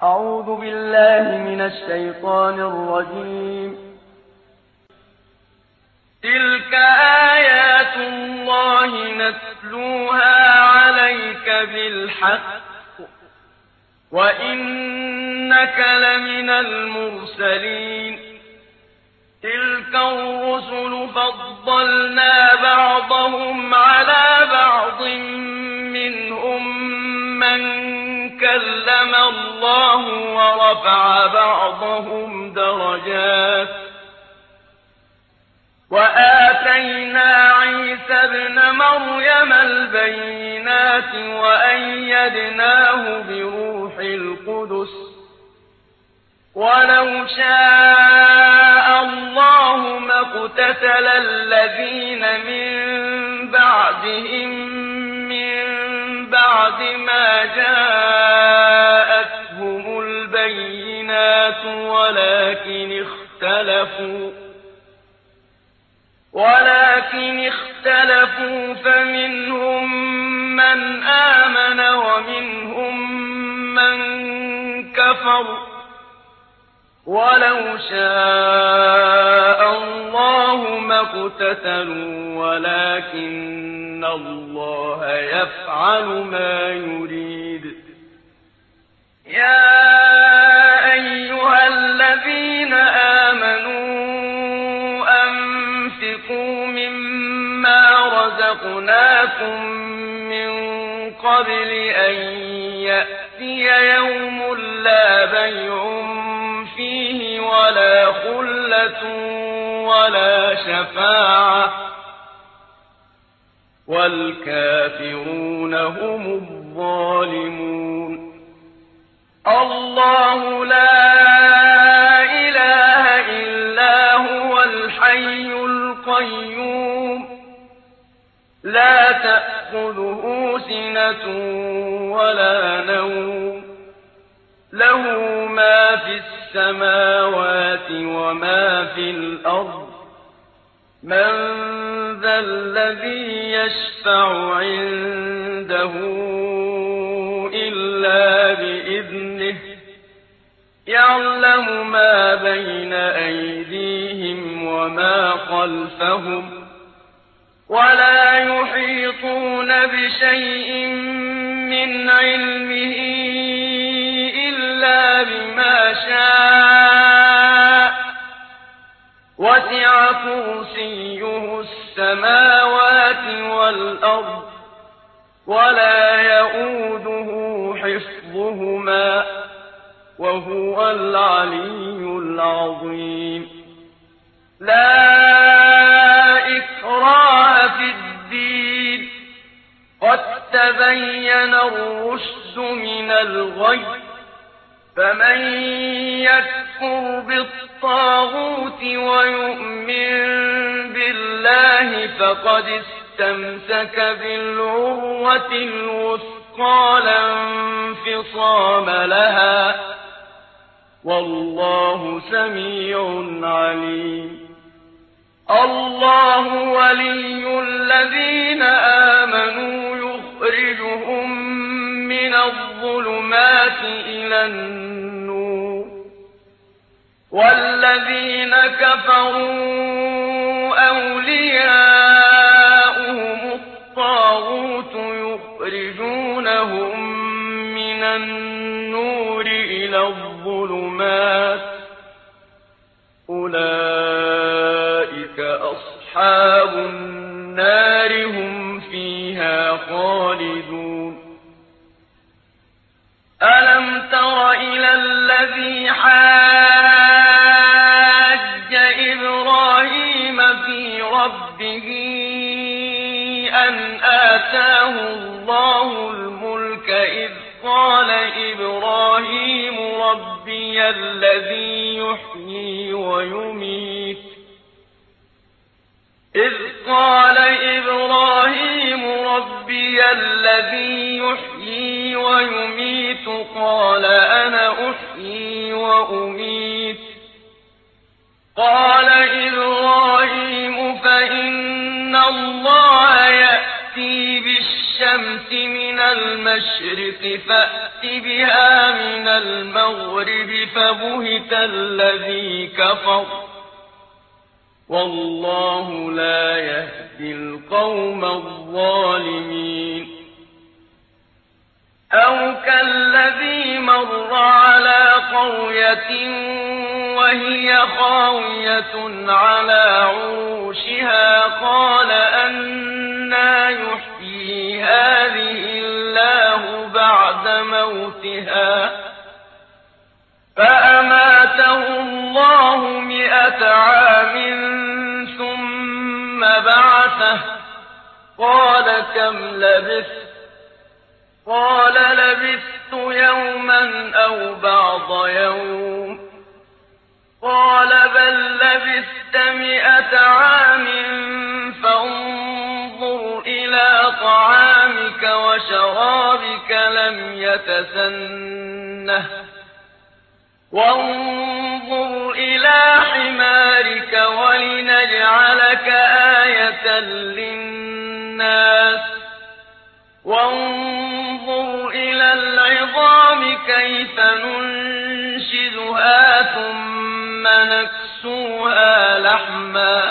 أعوذ بالله من الشيطان الرجيم. تلك آيات الله نتلوها عليك بالحق وإنك لمن المرسلين. تلك الرسل فضلنا بعضهم على بعض منهم من كلم الله ورفع بعضهم درجات وآتينا عيسى ابن مريم البينات وأيدناه بروح القدس ولو شاء الله ما اقتتل الذين من بعدهم من بعد ما جاءتهم البينات ولكن اختلفوا فمنهم من آمن ومنهم من كفر ولو شاء الله ما اقتتلوا ولكن الله يفعل ما يريد. يا أيها الذين آمنوا أنفقوا مما رزقناكم من قبل أن يأتي يوم لا بيع فيه ولا خلة ولا شفاعة والكافرون هم الظالمون. الله لا إله إلا هو الحي القيوم لا تأخذه سنة ولا نوم له ما في السماوات وما في الأرض من ذا الذي يشفع عنده إلا بإذنه يعلم ما بين أيديهم وما خلفهم ولا يحيطون بشيء من علمه إلا بما شاء وسع كرسيه السماوات والأرض ولا يئوده حفظهما وهو العلي العظيم. لا إكراه في الدين قد تبين الرشد من الغي فمن يكفر بالطاغوت ويؤمن بالله فقد استمسك بالعروة الوثقى لا انفصام لها والله سميع عليم. الله ولي الذين آمنوا يخرجهم من الظلمات إلى النور والذين كفروا أولياؤهم الطاغوت يخرجونهم من النور إلى الظلمات أولئك أصحاب النار هم فيها خالدون. ألم تر إلى الذي حاج إبراهيم في ربه أن آتاه الله الملك إذ قال إبراهيم ربي الذي يحيي ويميت قال أنا أحيي وأميت قال إبراهيم فإن الله يأتي بالشمس من المشرق فأت بها من المغرب واضرب فبهت الذي كفر والله لا يهدي القوم الظالمين أو كالذي مر على قرية وهي خاوية على عروشها قال أنى يحيي هذه الله بعد موتها فأماته الله 100 عام ثم بعثه قال كم لبثت قال لبثت يوما أو بعض يوم قال بل لبثت 100 عام فانظر إلى طعامك وشرابك لم يتسنه وانظر إلى حمارك ولنجعلك آية للناس وانظر إلى العظام كيف ننشزها ثم نكسوها لحما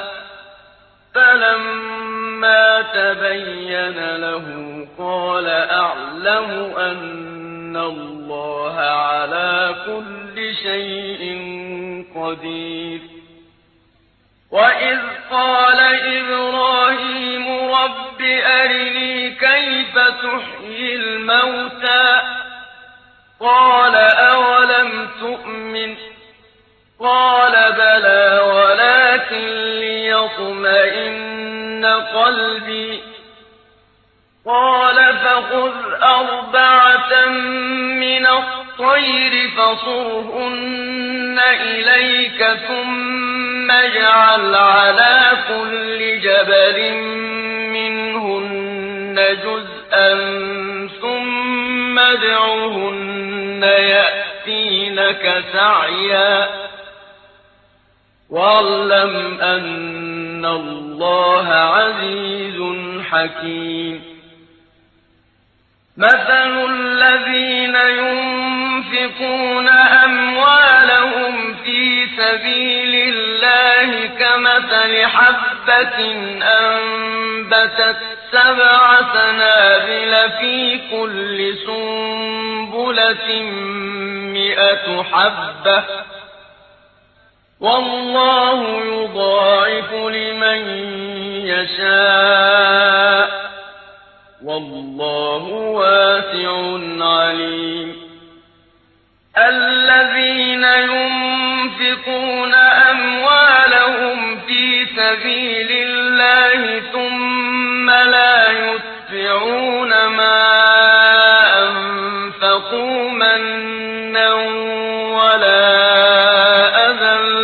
فلما تبين له قال أعلم أن الله على كل شيء قدير وإذ قال إبراهيم رب أرني كيف تحيي الموتى قال أولم تؤمن قال بلى ولكن ليطمئن قلبي قال فخذ 4 من الطير فصرهن إليك ثم اجعل على كل جبل منهن جزءا ثم ادعهن يأتينك سعيا واعلم أن الله عزيز حكيم مثل الذين ينفقون أموالهم في سبيل الله كمثل حبة أنبتت 7 سنابل في كل سنبلة 100 حبة والله يضاعف لمن يشاء والله واسع عليم الذين ينفقون أموالهم في سبيل الله ثم لا يتبعون ما أنفقوا منا ولا أذى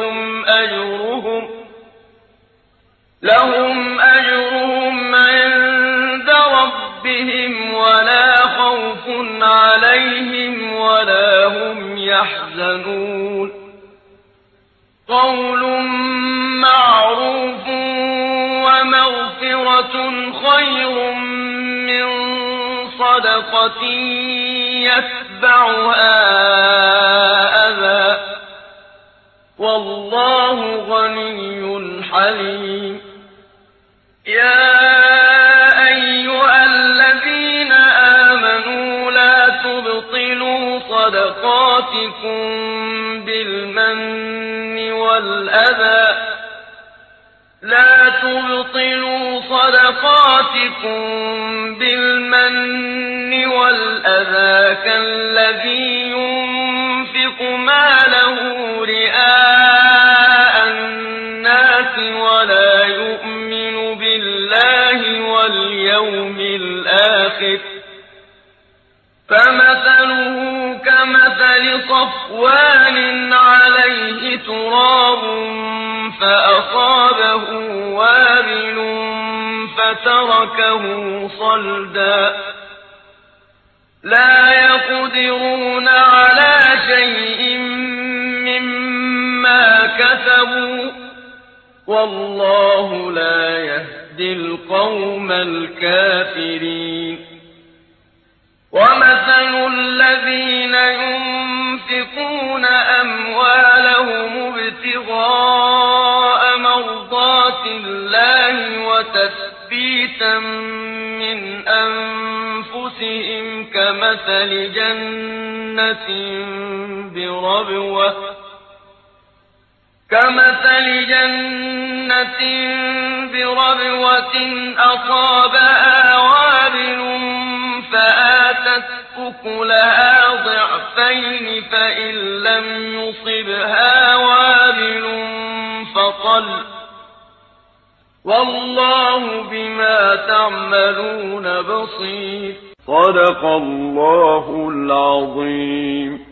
لهم أجرهم عند ربهم ولا خوف عليهم ولا هم يحزنون قول معروف ومغفرة خير من صدقة يتبعها أذى والله غني حليم يا أيها الذين آمنوا لا تبطلوا صدقاتكم بالمن والأذى كالذي ينفق ماله رئاء الناس ولا يؤمن بالله واليوم الآخر فمثله كمثل صفوان عليه تراب فأصابه وابل فتركه صلدا لا يقدرون على شيء مما كسبوا والله لا يهدي القوم الكافرين ومثل الذين ينفقون ينفقون أموالهم ابتغاء مرضات الله وتثبيتا من أنفسهم كمثل جنة بربوة أصابها وابل فآتت أكلها ضعفين فإن لم يصبها وابل فطل والله بما تعملون بصير. صدق الله العظيم.